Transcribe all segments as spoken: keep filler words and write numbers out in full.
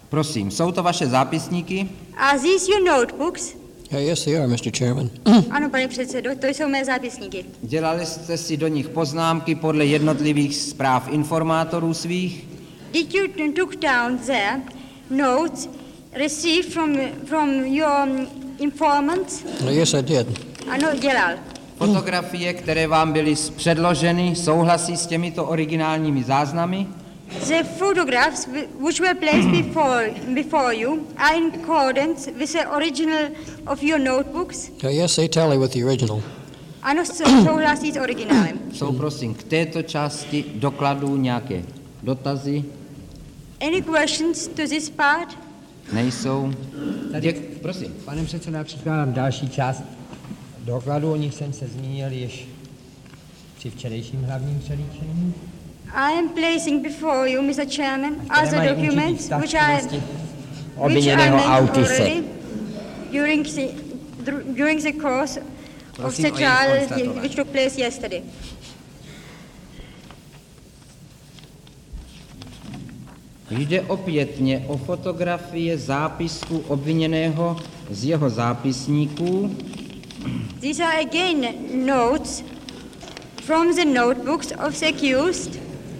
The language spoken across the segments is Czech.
Prosím, jsou to vaše zápisníky? Are these your notebooks? Uh, yes, they are, mister Chairman. Ano, pane předsedo, to jsou mé zápisníky. Dělali jste si do nich poznámky podle jednotlivých zpráv informátorů svých? Did you t- took down there notes received from, from your um, informants? Uh, yes, I did. Ano, dělal. Fotografie, které vám byly předloženy, souhlasí s těmito originálními záznamy? The photographs whi- which were placed before, before you are in accordance with the original of your notebooks? Uh, yes, they tally with the original. Ano, sou- souhlasí s originálem. Jsou prosím k této části dokladů nějaké dotazy? Any questions to this part? Nejsou? Tady, Děk, prosím. pane předsedo, já předkládám další část dokladu, o nich jsem se zmínil již při včerejším hlavním přelíčení. I am placing before you, Mister Chairman, Které other mají určitý documents vztah which k I, činnosti which I obviněného mentioned Autise. already during the, dr- during the course of Prosím the o jejich trial konstatování. which took place yesterday. Jde opětně o fotografie zápisku obviněného z jeho zápisníků, These are again notes from the notebooks of the accused,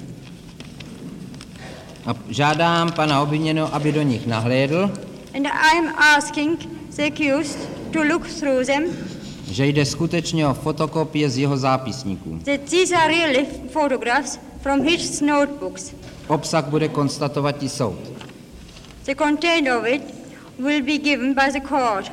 a žádám pana obviněného, aby do nich nahlédl, and I am asking the accused to look through them, že jde skutečně o fotokopie z jeho zápisníků. that these are really photographs from his notebooks. Obsah bude konstatovat i soud. The content of it will be given by the court.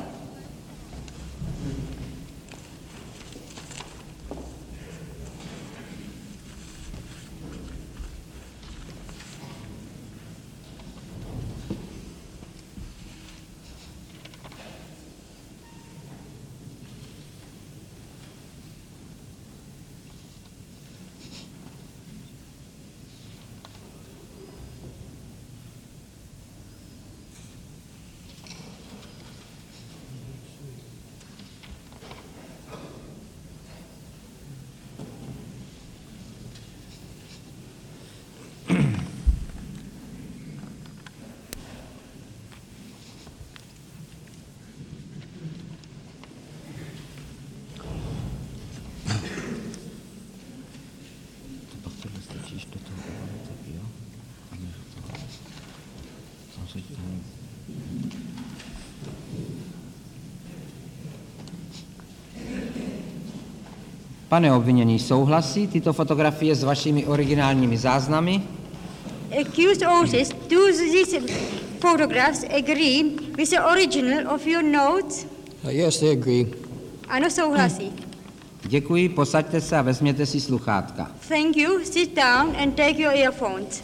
Pane obviněný, souhlasí tyto fotografie s vašimi originálními záznamy? Accused Otis, do these photographs agree with the original of your notes? Uh, yes, they agree. Ano, souhlasí. Děkuji, posaďte se a vezměte si sluchátka. Thank you. Sit down and take your earphones.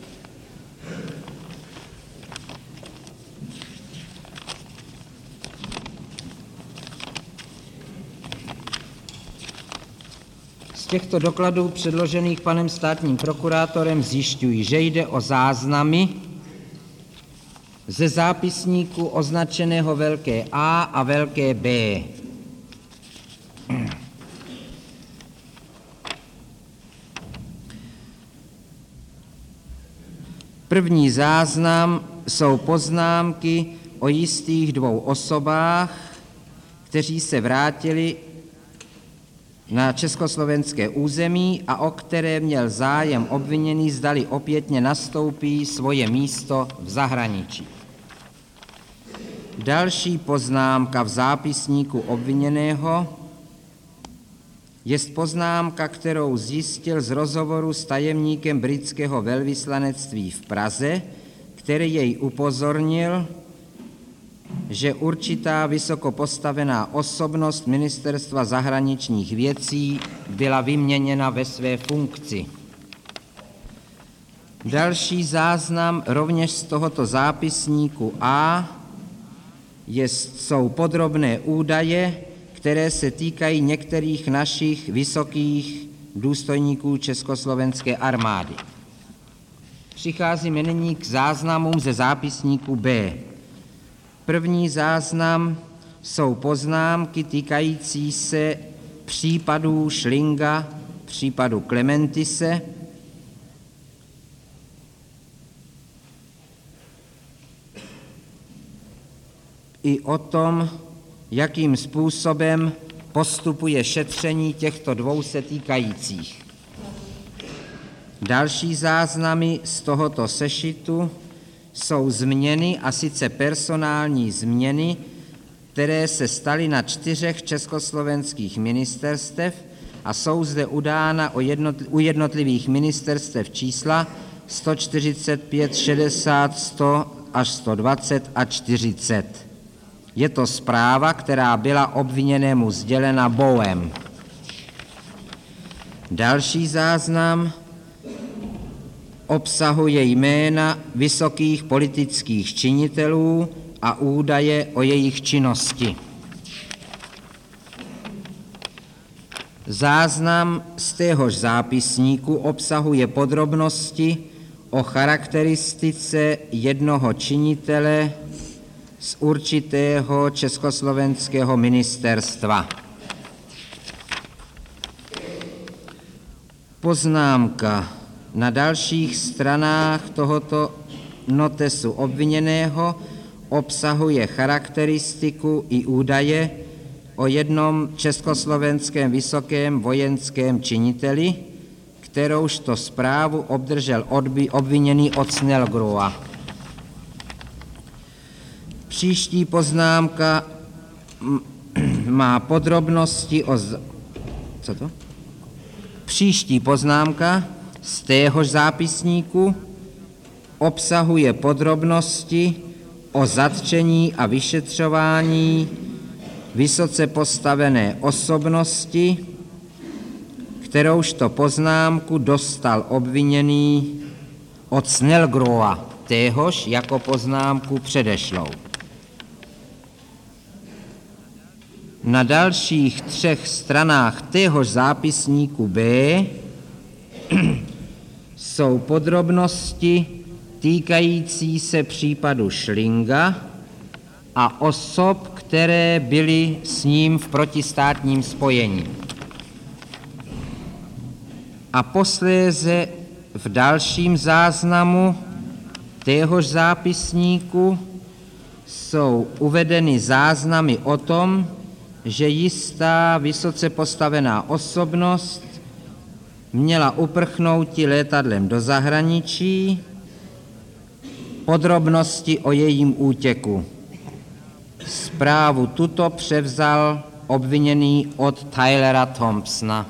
Z těchto dokladů předložených panem státním prokurátorem zjišťuji, že jde o záznamy ze zápisníku označeného velké A a velké B. První záznam jsou poznámky o jistých dvou osobách, kteří se vrátili na československé území a o které měl zájem obviněný, zdali opětně nastoupí svoje místo v zahraničí. Další poznámka v zápisníku obviněného jest poznámka, kterou zjistil z rozhovoru s tajemníkem britského velvyslanectví v Praze, který jej upozornil, že určitá vysoko postavená osobnost Ministerstva zahraničních věcí byla vyměněna ve své funkci. Další záznam rovněž z tohoto zápisníku A jest, jsou podrobné údaje, které se týkají některých našich vysokých důstojníků československé armády. Přicházíme nyní k záznamům ze zápisníku B. První záznam jsou poznámky týkající se případů Schlinga, případu Klementise, i o tom, jakým způsobem postupuje šetření těchto dvou se týkajících. Další záznamy z tohoto sešitu jsou změny, a sice personální změny, které se staly na čtyřech československých ministerstev a jsou zde udána o jednotl- u jednotlivých ministerstev čísla sto čtyřicet pět, šedesát, sto až sto dvacet a čtyřicet. Je to zpráva, která byla obviněnému sdělena BOem. Další záznam obsahuje jména vysokých politických činitelů a údaje o jejich činnosti. Záznam z téhož zápisníku obsahuje podrobnosti o charakteristice jednoho činitele z určitého československého ministerstva. Poznámka. Na dalších stranách tohoto notesu obviněného obsahuje charakteristiku i údaje o jednom československém vysokém vojenském činiteli, kteroužto zprávu obdržel obviněný od Snellgrova. Příští poznámka má podrobnosti o... Z... Co to? Příští poznámka z téhož zápisníku obsahuje podrobnosti o zatčení a vyšetřování vysoce postavené osobnosti, kteroužto poznámku dostal obviněný od Snellgrova, téhož jako poznámku předešlou. Na dalších třech stranách téhož zápisníku B jsou podrobnosti týkající se případu Schlinga a osob, které byly s ním v protistátním spojení. A posléze v dalším záznamu téhož zápisníku jsou uvedeny záznamy o tom, že jistá vysoce postavená osobnost měla uprchnouti letadlem do zahraničí, podrobnosti o jejím útěku. Zprávu tuto převzal obviněný od Tylera Thompsona.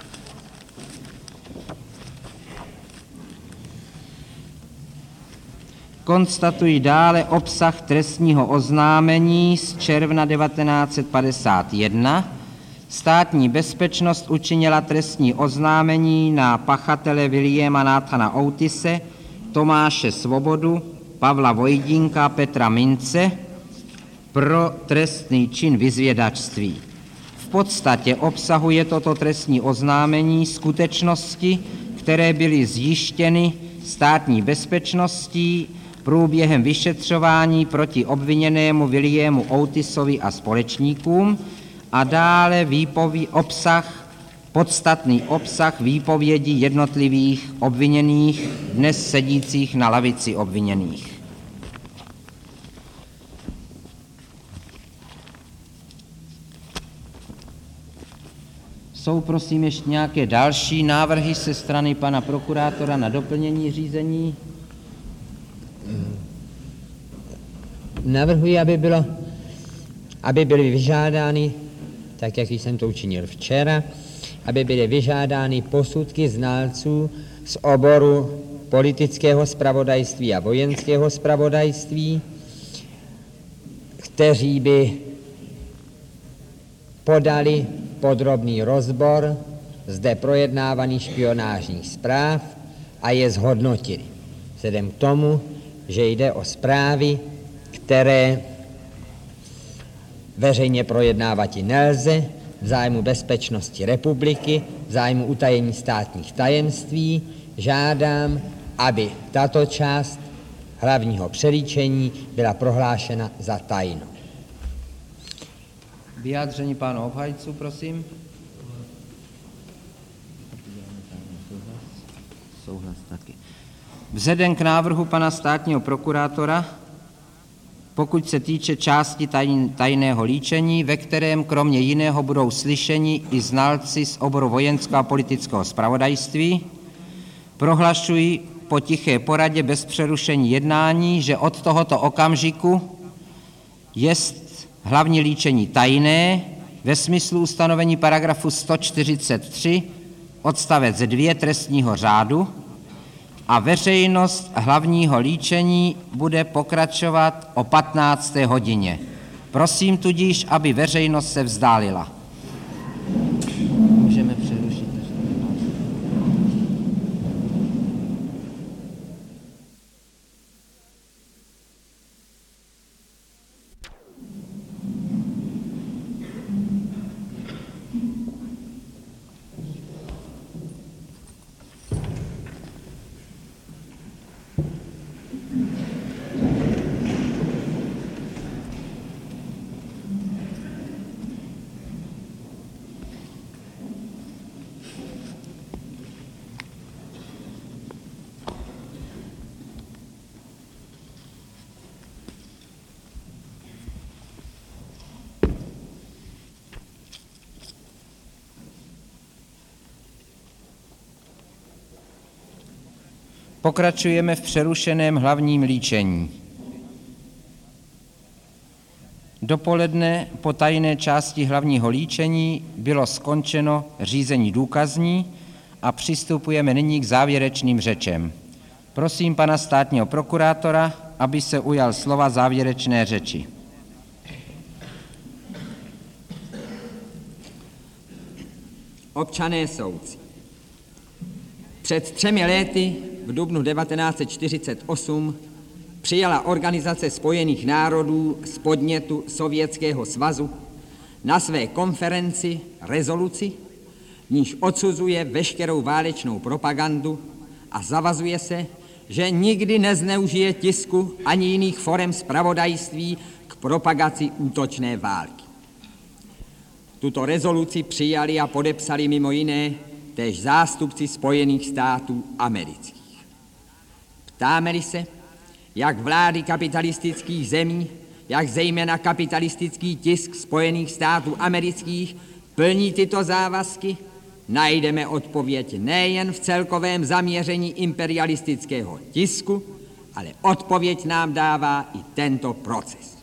Konstatuji dále obsah trestního oznámení z června devatenáct set padesát jedna. Státní bezpečnost učinila trestní oznámení na pachatele Williama Nathana Outise, Tomáše Svobodu, Pavla Vojdínka, Petra Mince pro trestný čin vyzvědačství. V podstatě obsahuje toto trestní oznámení skutečnosti, které byly zjištěny státní bezpečností průběhem vyšetřování proti obviněnému Williamu Outisovi a společníkům a dále výpoví, obsah, podstatný obsah výpovědí jednotlivých obviněných, dnes sedících na lavici obviněných. Jsou prosím ještě nějaké další návrhy ze strany pana prokurátora na doplnění řízení? Navrhuji, aby, bylo, aby byly vyžádány, tak jak jsem to učinil včera, aby byly vyžádány posudky znalců z oboru politického zpravodajství a vojenského zpravodajství, kteří by podali podrobný rozbor zde projednávaných špionážních zpráv a je zhodnotili. Vzhledem k tomu, že jde o zprávy, které veřejně projednávati nelze v zájmu bezpečnosti republiky, v zájmu utajení státních tajemství, žádám, aby tato část hlavního přelíčení byla prohlášena za tajnou. Vyjádření pánu obhajců, prosím. Souhlas taky. Vzhledem k návrhu pana státního prokurátora pokud se týče části tajn, tajného líčení, ve kterém kromě jiného budou slyšeni i znalci z oboru vojenského a politického zpravodajství, prohlašuji po tiché poradě bez přerušení jednání, že od tohoto okamžiku jest hlavní líčení tajné ve smyslu ustanovení paragrafu sto čtyřicet tři odstavec dva trestního řádu a veřejnost hlavního líčení bude pokračovat o patnácté hodině. Prosím tudíž, aby veřejnost se vzdálila. Můžeme přerušit. Pokračujeme v přerušeném hlavním líčení. Dopoledne po tajné části hlavního líčení bylo skončeno řízení důkazní a přistupujeme nyní k závěrečným řečem. Prosím pana státního prokurátora, aby se ujal slova závěrečné řeči. Občané soudci. Před třemi lety v dubnu devatenáct set čtyřicet osm přijala Organizace spojených národů z podnětu Sovětského svazu na své konferenci rezoluci, v níž odsuzuje veškerou válečnou propagandu a zavazuje se, že nikdy nezneužije tisku ani jiných forem zpravodajství k propagaci útočné války. Tuto rezoluci přijali a podepsali mimo jiné též zástupci Spojených států amerických. Ptáme-li se, jak vlády kapitalistických zemí, jak zejména kapitalistický tisk Spojených států amerických plní tyto závazky, najdeme odpověď nejen v celkovém zaměření imperialistického tisku, ale odpověď nám dává i tento proces.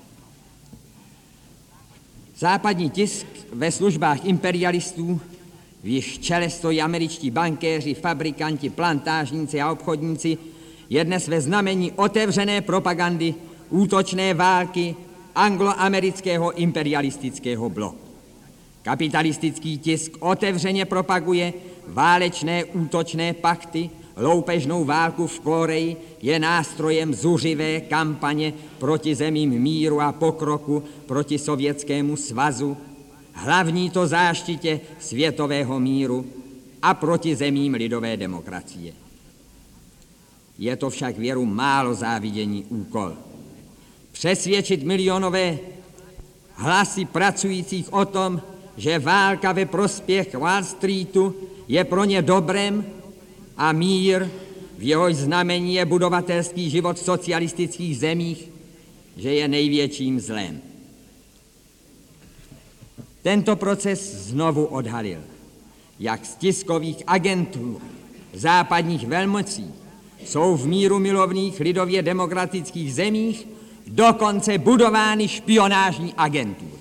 Západní tisk ve službách imperialistů, v jejich čele stojí američtí bankéři, fabrikanti, plantážníci a obchodníci, je dnes ve znamení otevřené propagandy útočné války angloamerického imperialistického bloku. Kapitalistický tisk otevřeně propaguje válečné útočné pakty, loupežnou válku v Koreji je nástrojem zuřivé kampaně proti zemím míru a pokroku, proti Sovětskému svazu, hlavní to záštitě světového míru a proti zemím lidové demokracie. Je to však věru málo závidění úkol. Přesvědčit milionové hlasy pracujících o tom, že válka ve prospěch Wall Streetu je pro ně dobrem a mír, v jehož znamení je budovatelský život v socialistických zemích, že je největším zlem. Tento proces znovu odhalil, jak z tiskových agentur západních velmocí jsou v míru milovných lidově demokratických zemích dokonce budovány špionážní agentury.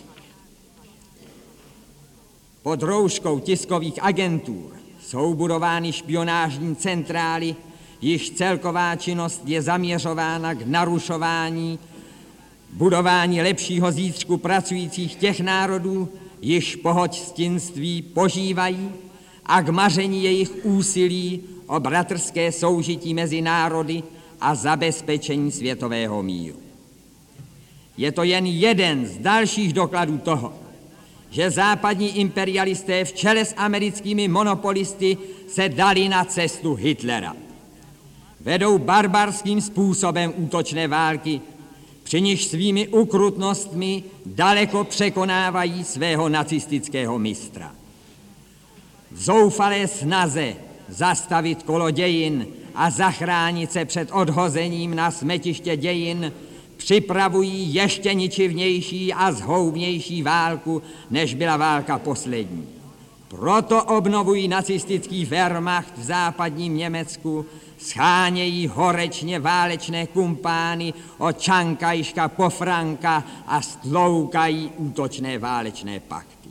Pod rouškou tiskových agentur jsou budovány špionážní centrály, již celková činnost je zaměřována k narušování, budování lepšího zítřku pracujících těch národů, již pohoďstinství požívají, a k maření jejich úsilí o bratrské soužití mezi národy a zabezpečení světového míru. Je to jen jeden z dalších dokladů toho, že západní imperialisté v čele s americkými monopolisty se dali na cestu Hitlera. Vedou barbarským způsobem útočné války, při nichž svými ukrutnostmi daleko překonávají svého nacistického mistra. V zoufalé snaze zastavit kolo dějin a zachránit se před odhozením na smetiště dějin připravují ještě ničivnější a zhoubnější válku, než byla válka poslední. Proto obnovují nacistický Wehrmacht v západním Německu, schánějí horečně válečné kumpány od Čankajška po Franka a stloukají útočné válečné pakty.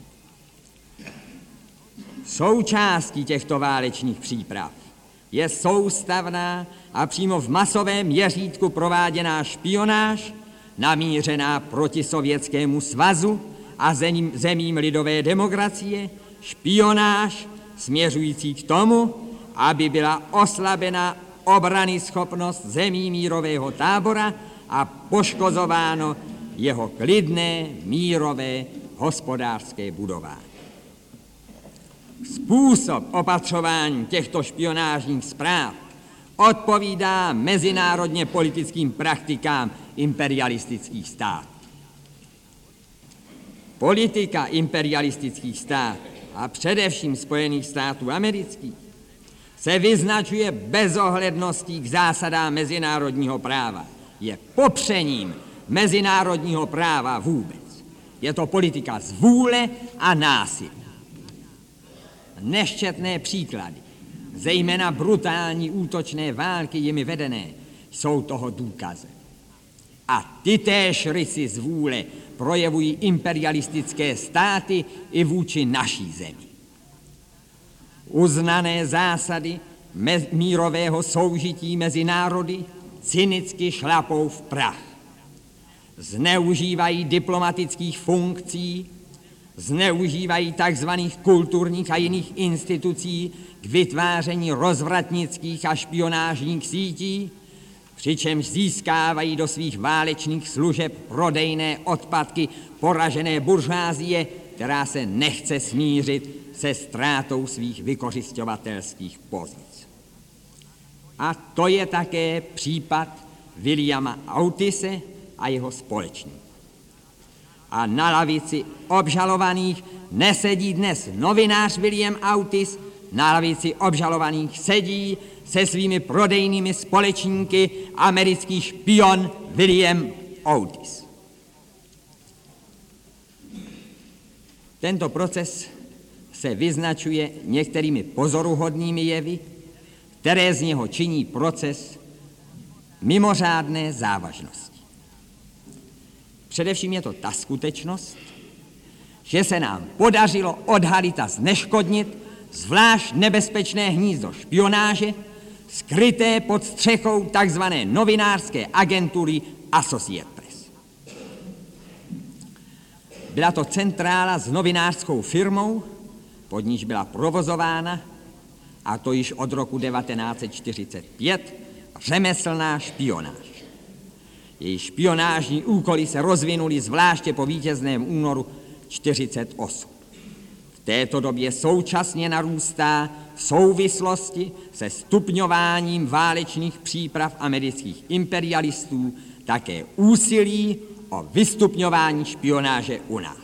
Součástí těchto válečných příprav je soustavná a přímo v masovém měřítku prováděná špionáž namířená proti Sovětskému svazu a zemím, zemím lidové demokracie, špionáž směřující k tomu, aby byla oslabena obrany schopnost zemí mírového tábora a poškozováno jeho klidné, mírové, hospodářské budování. Způsob opatřování těchto špionážních zpráv odpovídá mezinárodně politickým praktikám imperialistických států. Politika imperialistických států a především Spojených států amerických se vyznačuje bezohledností k zásadám mezinárodního práva. Je popřením mezinárodního práva vůbec. Je to politika zvůle a násilí. Nešťastné příklady, zejména brutální útočné války jimi vedené, jsou toho důkazem. A tytéž rysy zvůle projevují imperialistické státy i vůči naší zemi. Uznané zásady mírového soužití mezi národy cynicky šlapou v prach. Zneužívají diplomatických funkcí, zneužívají takzvaných kulturních a jiných institucí k vytváření rozvratnických a špionážních sítí, přičemž získávají do svých válečných služeb prodejné odpadky poražené buržázie, která se nechce smířit se ztrátou svých vykořisťovatelských pozic. A to je také případ Williama Autise a jeho společníků. A na lavici obžalovaných nesedí dnes novinář William Autis, na lavici obžalovaných sedí se svými prodejnými společníky americký špion William Autis. Tento proces se vyznačuje některými pozoruhodnými jevy, které z něho činí proces mimořádné závažnosti. Především je to ta skutečnost, že se nám podařilo odhalit a zneškodnit zvlášť nebezpečné hnízdo špionáže, skryté pod střechou takzvané novinářské agentury Associated Press. Byla to centrála s novinářskou firmou, pod níž byla provozována, a to již od roku devatenáct set čtyřicet pět, řemeslná špionáž. Její špionážní úkoly se rozvinuly zvláště po vítězném únoru čtyřicet osm. V této době současně narůstá v souvislosti se stupňováním válečných příprav amerických imperialistů také úsilí o vystupňování špionáže u nás.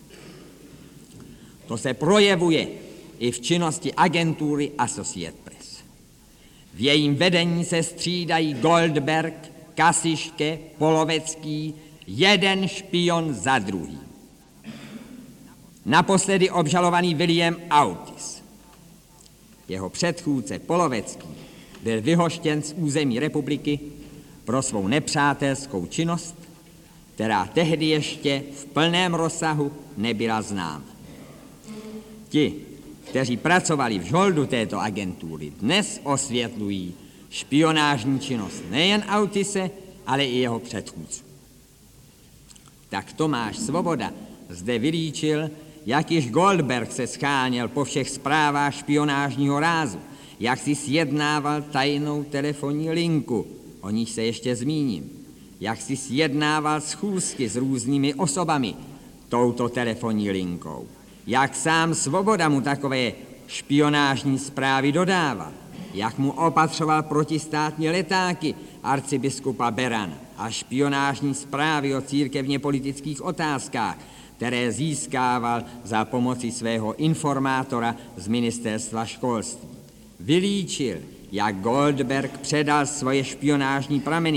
To se projevuje i v činnosti agentury Associated Press. V jejím vedení se střídají Goldberg, Kasiške, Polovecký, jeden špion za druhým. Naposledy obžalovaný William Autis. Jeho předchůdce Polovecký byl vyhoštěn z území republiky pro svou nepřátelskou činnost, která tehdy ještě v plném rozsahu nebyla známa. Ti, kteří pracovali v žoldu této agentury, dnes osvětlují špionážní činnost nejen Autise, ale i jeho předchůdců. Tak Tomáš Svoboda zde vylíčil, jak již Goldberg se scháněl po všech zprávách špionážního rázu, jak si sjednával tajnou telefonní linku, o níž se ještě zmíním, jak si sjednával schůzky s různými osobami touto telefonní linkou, jak sám Svoboda mu takové špionážní zprávy dodával, jak mu opatřoval protistátní letáky arcibiskupa Berana a špionážní zprávy o církevně politických otázkách, které získával za pomoci svého informátora z ministerstva školství. Vylíčil, jak Goldberg předal svoje špionážní prameny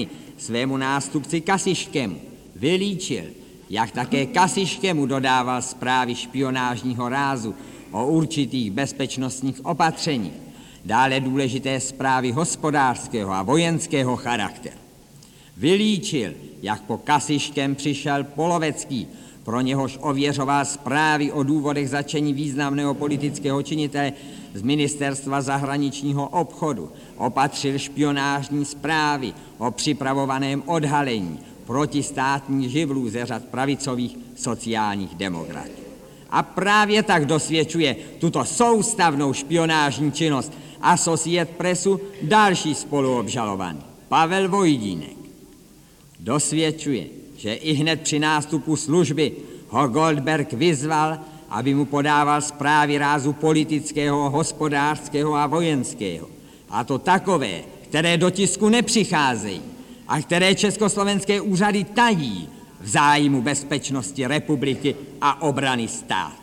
svému nástupci Kasiškému. Vylíčil, jak také Kasiškému dodával zprávy špionážního rázu o určitých bezpečnostních opatřeních, dále důležité zprávy hospodářského a vojenského charakteru. Vylíčil, jak po Kasiškém přišel Polovecký, pro něhož ověřoval zprávy o důvodech zatčení významného politického činitele z ministerstva zahraničního obchodu, opatřil špionážní zprávy o připravovaném odhalení protistátních živlů ze řad pravicových sociálních demokratů. A právě tak dosvědčuje tuto soustavnou špionážní činnost Associated Pressu další spoluobžalovaný, Pavel Vojdínek. Dosvědčuje, že i hned při nástupu služby ho Goldberg vyzval, aby mu podával zprávy rázu politického, hospodářského a vojenského. A to takové, které do tisku nepřicházejí a které československé úřady tají v zájmu bezpečnosti republiky a obrany státu.